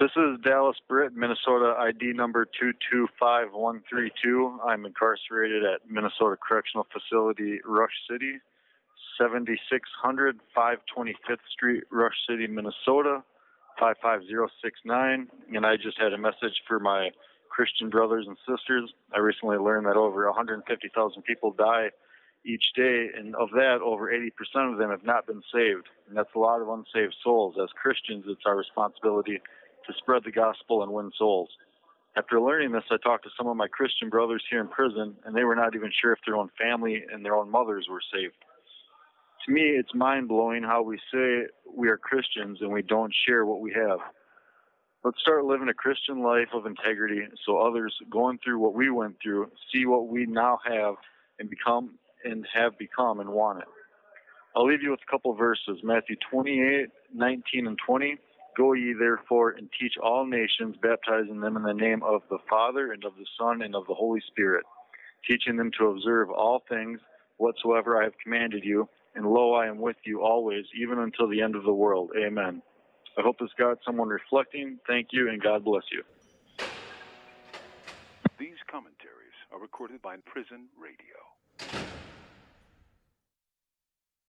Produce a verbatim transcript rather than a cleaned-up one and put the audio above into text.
This is Dallas Britt, Minnesota I D number two two five one three two. I'm incarcerated at Minnesota Correctional Facility, Rush City, seventy-six hundred, five twenty-fifth Street, Rush City, Minnesota, five five zero six nine. And I just had a message for my Christian brothers and sisters. I recently learned that over one hundred fifty thousand people die each day, and of that, over eighty percent of them have not been saved. And that's a lot of unsaved souls. As Christians, it's our responsibility to spread the gospel and win souls. After learning this, I talked to some of my Christian brothers here in prison, and they were not even sure if their own family and their own mothers were saved. To me, it's mind-blowing how we say we are Christians and we don't share what we have. Let's start living a Christian life of integrity so others going through what we went through see what we now have and become and have become and want it. I'll leave you with a couple verses. Matthew twenty-eight, nineteen, and twenty. Go ye therefore and teach all nations, baptizing them in the name of the Father and of the Son and of the Holy Spirit, teaching them to observe all things whatsoever I have commanded you. And lo, I am with you always, even until the end of the world. Amen. I hope this got someone reflecting. Thank you, and God bless you. These commentaries are recorded by Prison Radio.